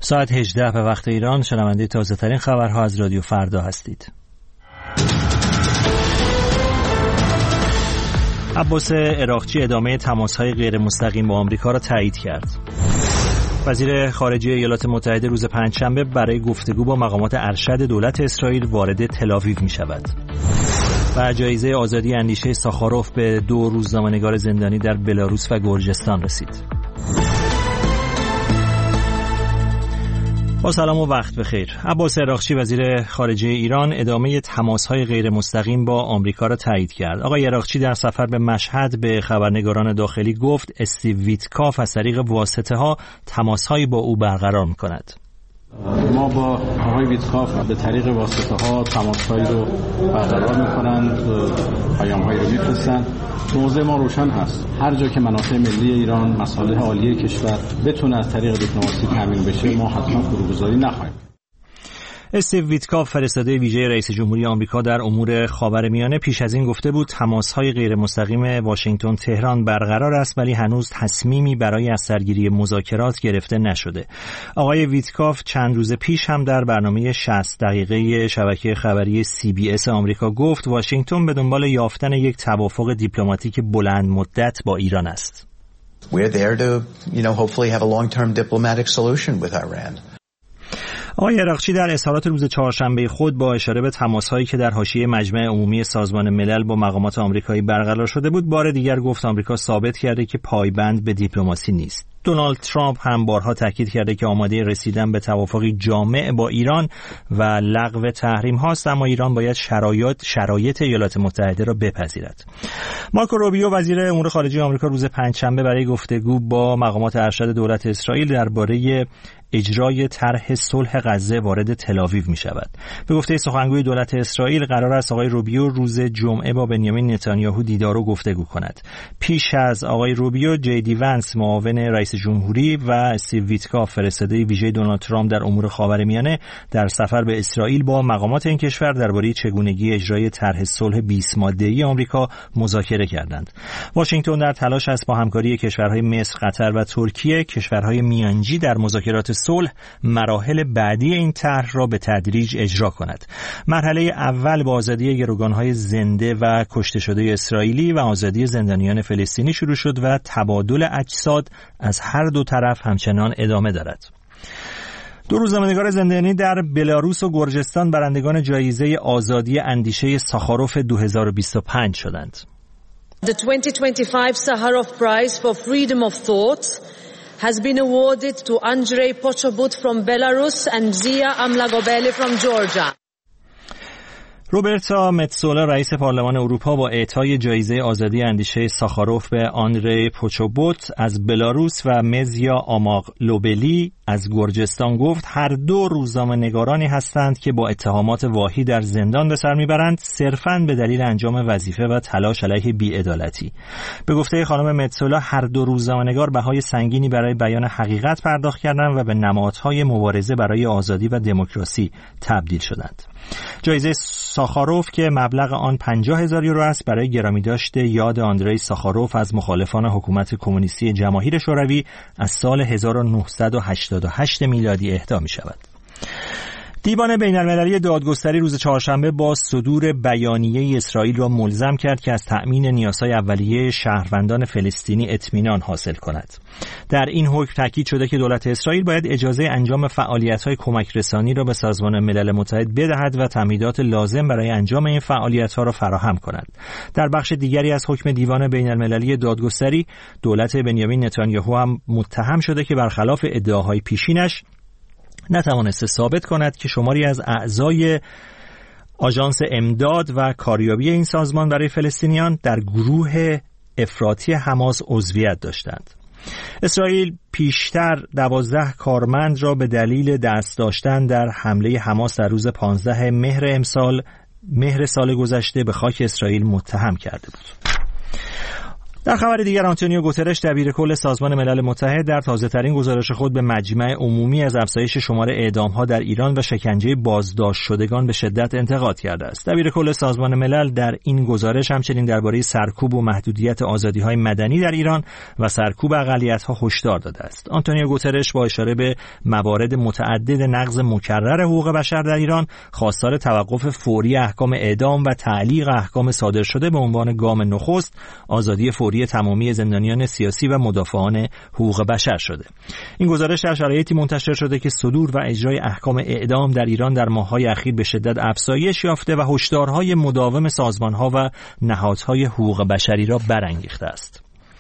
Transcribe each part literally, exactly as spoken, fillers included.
ساعت هجده به وقت ایران. شنونده تازه ترین خبرها از رادیو فردا هستید. عباس عراقچی ادامه تماس‌های غیر مستقیم با آمریکا را تایید کرد. وزیر خارجه ایالات متحده روز پنجشنبه برای گفتگو با مقامات ارشد دولت اسرائیل وارد تل‌آویو می‌شود. و جایزه آزادی اندیشه ساخاروف به دو روزنامه‌نگار زندانی در بلاروس و گرجستان رسید. با سلام و وقت بخیر. عباس عراقچی وزیر خارجه ایران ادامه تماس‌های غیر مستقیم با آمریکا را تایید کرد. آقای عراقچی در سفر به مشهد به خبرنگاران داخلی گفت استیو ویتکاف از طریق واسطه‌ها تماس‌هایی با او برقرار می‌کند. ما با آقای ویتکاف به طریق واسطه‌ها تماس‌هایی رو برقرار می‌کنند، پیام‌هایی رو می‌فرستند. موضوع ما روشن هست. هر جا که منافع ملی ایران، مصالح عالی کشور بتونه از طریق دیپلماسی تامین بشه، ما حتما فروگذاری نخواهیم. استیو ویتکاف فرستاده ویژه رئیس جمهوری آمریکا در امور خاورمیانه پیش از این گفته بود تماس‌های غیر مستقیم واشنگتن تهران برقرار است ولی هنوز تصمیمی برای از سرگیری مذاکرات گرفته نشده. آقای ویتکاف چند روز پیش هم در برنامه شصت دقیقه شبکه خبری سی بی اس آمریکا گفت واشنگتن به دنبال یافتن یک توافق دیپلماتیک بلند مدت با ایران است. We're there to, you know, hopefully have a long-term diplomatic solution with Iran. آقای عراقچی در اظهارات روز چهارشنبه خود با اشاره به تماس‌هایی که در حاشیه مجمع عمومی سازمان ملل با مقامات آمریکایی برقرار شده بود، بار دیگر گفت آمریکا ثابت کرده که پایبند به دیپلماسی نیست. دونالد ترامپ هم بارها تاکید کرده که آماده رسیدن به توافقی جامع با ایران و لغو تحریم هاست، اما ایران باید شرایط شرایط ایالات متحده را بپذیرد. مارکو روبیو وزیر امور خارجه آمریکا روز پنجشنبه برای گفتگو با مقامات ارشد دولت اسرائیل درباره اجرای طرح صلح غزه وارد تل‌آویو می شود. به گفته سخنگوی دولت اسرائیل قرار است آقای روبیو روز جمعه با بنیامین نتانیاهو دیدار و گفتگو کند. پیش از آقای روبیو، جی دی ونس معاون رئیس جمهوری و استیو ویتکاف فرستاده ویژه دونالد ترامپ در امور خاورمیانه در سفر به اسرائیل با مقامات این کشور درباره چگونگی اجرای طرح صلح بیست ماده‌ای آمریکا مذاکره کردند. واشنگتن در تلاش است با همکاری کشورهای مصر، قطر و ترکیه، کشورهای میانجی در مذاکرات صلح مراحل بعدی این طرح را به تدریج اجرا کند. مرحله اول با آزادی گروگان‌های زنده و کشته شده اسرائیلی و آزادی زندانیان فلسطینی شروع شد و تبادل اجساد از هر دو طرف همچنان ادامه دارد. دو روزنامه‌نگار زندانی در بلاروس و گرجستان برندگان جایزه آزادی اندیشه ساخاروف دو هزار و بیست و پنج شدند. The twenty twenty-five Sakharov Prize for Freedom of Thought has been awarded to Andrei Pochobut from Belarus and Zia Amlagobeli from Georgia. روبرتا متسولا رئیس پارلمان اروپا با اعطای جایزه آزادی اندیشه ساخاروف به آندری پوچوبوت از بلاروس و مزیا آماغلوبلی از گرجستان گفت هر دو روزنامه‌نگارانی هستند که با اتهامات واهی در زندان به سر میبرند صرفاً به دلیل انجام وظیفه و تلاش علیه بی‌عدالتی. به گفته خانم متسولا هر دو روزنامه‌نگار بهای سنگینی برای بیان حقیقت پرداخت کردند و به نمادهای مبارزه برای آزادی و دموکراسی تبدیل شدند. جایزه ساخاروف که مبلغ آن پنجاه هزار یورو است برای گرامی داشته یاد آندری ساخاروف از مخالفان حکومت کمونیستی جماهیر شوروی از سال هزار و نهصد و هشتاد و هشت میلادی اهدا می شود. دیوان بین‌المللی دادگستری روز چهارشنبه با صدور بیانیه اسرائیل را ملزم کرد که از تأمین نیازهای اولیه شهروندان فلسطینی اطمینان حاصل کند. در این حکم تاکید شده که دولت اسرائیل باید اجازه انجام فعالیت‌های کمک رسانی را به سازمان ملل متحد بدهد و تمهیدات لازم برای انجام این فعالیت‌ها را فراهم کند. در بخش دیگری از حکم دیوان بین‌المللی دادگستری، دولت بنیامین نتانیاهو هم متهم شده که برخلاف ادعاهای پیشینش نتوانسته ثابت کند که شماری از اعضای آژانس امداد و کاریابی این سازمان برای فلسطینیان در گروه افراطی حماس عضویت داشتند. اسرائیل پیشتر دوازده کارمند را به دلیل دست داشتن در حمله حماس در روز پانزده مهر امسال مهر سال گذشته به خاک اسرائیل متهم کرده بود. در خبر دیگر آنتونیو گوترش دبیرکل سازمان ملل متحد در تازه‌ترین گزارش خود به مجمع عمومی از افزایش شمار اعدام‌ها در ایران و شکنجه بازداشت شدگان به شدت انتقاد کرده است. دبیرکل سازمان ملل در این گزارش همچنین درباره سرکوب و محدودیت آزادی‌های مدنی در ایران و سرکوب اقلیت‌ها هشدار داده است. آنتونیو گوترش با اشاره به موارد متعدد نقض مکرر حقوق بشر در ایران خواستار توقف فوری احکام اعدام و تعلیق احکام صادر شده به عنوان گام نخست آزادی فوری تمامی زندانیان سیاسی و مدافعان حقوق بشر شده. این گزارش در شرایطی منتشر شده که صدور و اجرای احکام اعدام در ایران در ماه‌های اخیر به شدت افزایش یافته و هشدارهای مداوم سازمان‌ها و نهادهای حقوق بشری را برانگیخته است.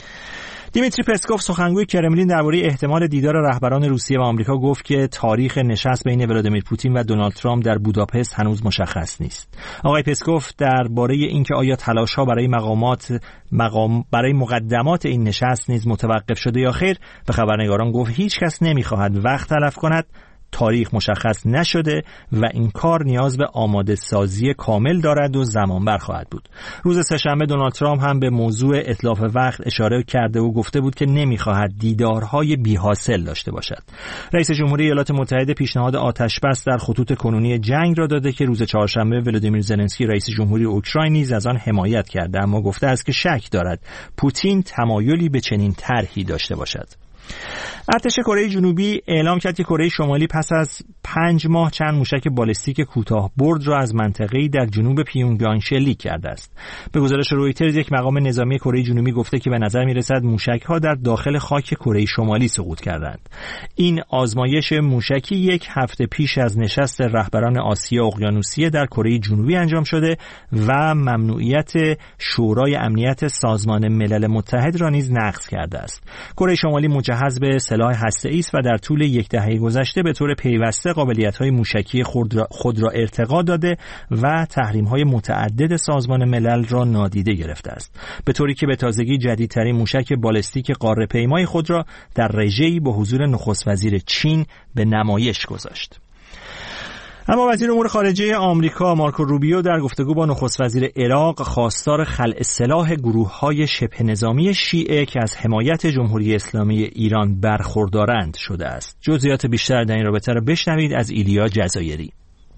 دیمیتری پسکوف سخنگوی کرملین درباره احتمال دیدار رهبران روسیه و آمریکا گفت که تاریخ نشست بین ولادیمیر پوتین و دونالد ترامپ در بوداپست هنوز مشخص نیست. آقای پسکوف درباره اینکه آیا تلاش‌ها برای مقامات مقام برای مقدمات این نشست نیز متوقف شده یا خیر به خبرنگاران گفت هیچ کس نمی‌خواهد وقت تلف کند. تاریخ مشخص نشده و این کار نیاز به آماده سازی کامل دارد و زمان بر خواهد بود. روز سه‌شنبه دونالد ترامپ هم به موضوع اتلاف وقت اشاره کرده و گفته بود که نمی‌خواهد دیدارهای بی‌حاصل داشته باشد. رئیس جمهوری ایالات متحده پیشنهاد آتش‌بس در خطوط کنونی جنگ را داده که روز چهارشنبه ولادیمیر زلنسکی رئیس جمهوری اوکراین نیز از آن حمایت کرده، اما گفته است که شک دارد پوتین تمایلی به چنین طرحی داشته باشد. ارتش کره جنوبی اعلام کرد که کره شمالی پس از پنج ماه چند موشک بالستیک کوتاه برد را از منطقه‌ای در جنوب پیونگیانگ شلیک کرده است. به گزارش رویترز یک مقام نظامی کره جنوبی گفته که به نظر می‌رسد موشک‌ها در داخل خاک کره شمالی سقوط کردند. این آزمایش موشکی یک هفته پیش از نشست رهبران آسیا اقیانوسیه در کره جنوبی انجام شده و ممنوعیت شورای امنیت سازمان ملل متحد را نیز نقض کرده است. کره شمالی مجهز به سلاح هسته‌ای است و در طول یک دهه گذشته به طور پیوسته قابلیت‌های موشکی خود را, خود را ارتقا داده و تحریم‌های متعدد سازمان ملل را نادیده گرفته است، به طوری که به تازگی جدیدترین موشک بالستیک قاره‌پیمای خود را در رژه‌ای با حضور نخست وزیر چین به نمایش گذاشت. اما وزیر امور خارجه آمریکا مارکو روبیو در گفتگو با نخست وزیر عراق خواستار خلع سلاح گروه‌های شبه نظامی شیعه که از حمایت جمهوری اسلامی ایران برخوردارند شده است. جزئیات بیشتر در این رابطه را بشنوید از ایلیا جزایری.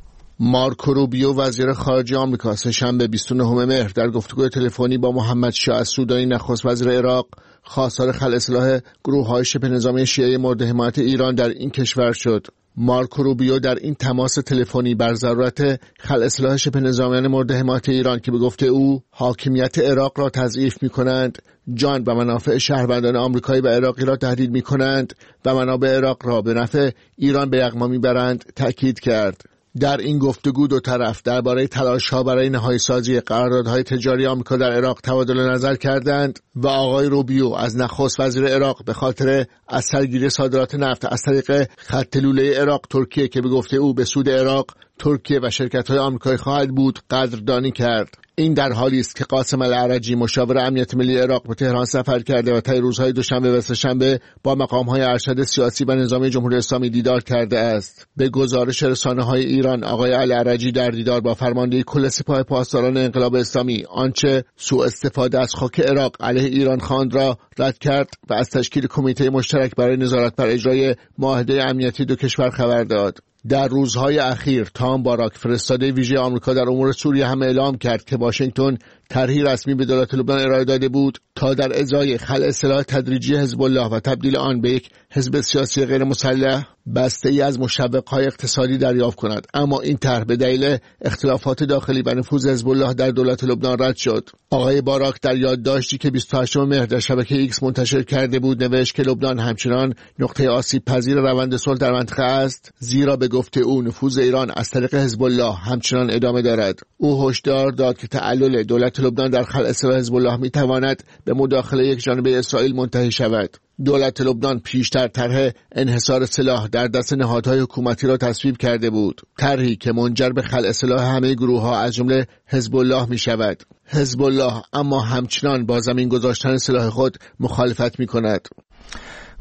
مارکو روبیو وزیر خارجه آمریکا سه‌شنبه بیست و نهم مهر در گفتگوی تلفنی با محمد شاه السودانی نخست وزیر عراق خواستار خلع سلاح گروه‌های شبه نظامی شیعه مورد حمایت ایران در این کشور شد. مارکو روبیو در این تماس تلفنی بر ضرورت خلع سلاح شبه نظامیان مورد حمایت ایران که به گفته او حاکمیت عراق را تضعیف می‌کنند، جان و منافع شهروندان آمریکایی و عراقی را تهدید می‌کنند و منابع عراق را به نفع ایران به یغما می‌برند، تأکید کرد. در این گفتگو دو طرف درباره تلاش‌ها برای نهایی‌سازی قراردادهای تجاری آمریکا در عراق تبادل نظر کردند و آقای روبیو از نخست وزیر عراق به خاطر از سرگیری صادرات نفت از طریق خط لوله عراق ترکیه که به گفته او به سود عراق، ترکیه و شرکت‌های آمریکایی خواهد بود قدردانی کرد. این در حالی است که قاسم العرجی مشاور امنیت ملی عراق به تهران سفر کرده و طی روزهای دوشنبه و سه‌شنبه با مقام‌های ارشد سیاسی و نظامی جمهوری اسلامی دیدار کرده است. به گزارش رسانه‌های ایران آقای العرجی در دیدار با فرمانده کل سپاه پاسداران انقلاب اسلامی آنچه سوء استفاده از خاک عراق علیه ایران خواند را رد کرد و از تشکیل کمیته مشترک برای نظارت بر اجرای معاهده امنیتی دو کشور خبر داد. در روزهای اخیر تام باراک فرستاده ویژه آمریکا در امور سوریه هم اعلام کرد که واشنگتن طرحی رسمی به دولت لبنان ارائه داده بود تا در ازای خلع سلاح تدریجی حزب الله و تبدیل آن به یک حزب سیاسی غیر مسلح بسته‌ای از مشوق‌های اقتصادی دریافت کند، اما این طرح به دلیل اختلافات داخلی و نفوذ حزب الله در دولت لبنان رد شد. آقای باراک در یادداشتی که بیست و هشتم مهر در شبکه ایکس منتشر کرده بود نوشت که لبنان همچنان نقطه آسیب پذیر روند صلح در منطقه است، زیرا به گفته او نفوذ ایران از طریق حزب الله همچنان ادامه دارد. او هشدار داد که تعلل دولت لبنان در خلع سلاح حزب الله می‌تواند به مداخله یک جانبه اسرائیل منتهی شود. دولت لبنان پیشتر طرح انحصار سلاح در دست نهادهای حکومتی را تصویب کرده بود، طرحی که منجر به خلع سلاح همه گروه‌ها از جمله حزب الله می‌شود. حزب الله اما همچنان با زمین گذاشتن سلاح خود مخالفت می‌کند.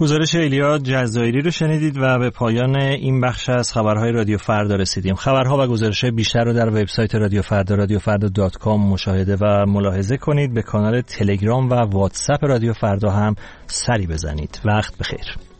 گزارش ایلیا جزایری رو شنیدید و به پایان این بخش از خبرهای رادیو فردا رسیدیم. خبرها و گزارش‌های بیشتر رو در وبسایت رادیو فردا رادیو فردا دات کام مشاهده و ملاحظه کنید. به کانال تلگرام و واتساپ رادیو فردا هم سری بزنید. وقت بخیر.